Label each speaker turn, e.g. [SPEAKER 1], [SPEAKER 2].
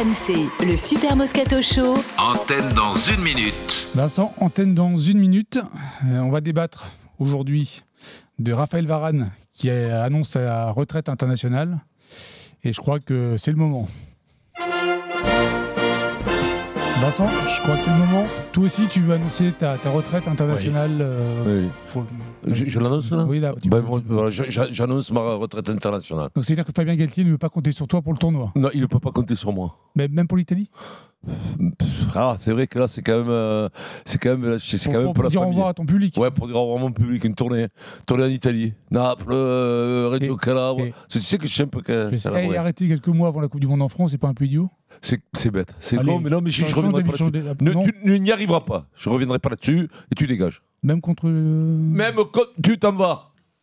[SPEAKER 1] RMC, le Super Moscato Show.
[SPEAKER 2] Antenne dans 1 minute.
[SPEAKER 3] Vincent, antenne dans 1 minute. On va débattre aujourd'hui de Raphaël Varane qui annonce sa retraite internationale. Et je crois que c'est le moment. Vincent, je crois que c'est le moment. Toi aussi, tu veux annoncer ta retraite internationale.
[SPEAKER 4] Oui. Je l'annonce là.
[SPEAKER 3] Oui, là.
[SPEAKER 4] J'annonce ma retraite internationale.
[SPEAKER 3] Donc, c'est-à-dire que Fabien Galtier ne veut pas compter sur toi pour le tournoi.
[SPEAKER 4] Non, il ne peut pas compter sur moi.
[SPEAKER 3] Mais même pour l'Italie.
[SPEAKER 4] C'est vrai que là, c'est quand même
[SPEAKER 3] Pour
[SPEAKER 4] la
[SPEAKER 3] dire au
[SPEAKER 4] famille.
[SPEAKER 3] revoir à ton public.
[SPEAKER 4] Ouais, pour dire au revoir à mon public, une tournée en Italie. Naples, Reggio Calabria. Tu sais que je sais un peu.
[SPEAKER 3] Et arrêter quelques mois avant la Coupe du Monde en France, c'est pas un peu idiot?
[SPEAKER 4] C'est bête. C'est
[SPEAKER 3] Allez,
[SPEAKER 4] con, mais non, mais je reviendrai pas là-dessus. Tu n'y arriveras pas. Je reviendrai pas là-dessus et tu dégages.
[SPEAKER 3] Même contre.
[SPEAKER 4] Même quand tu t'en vas.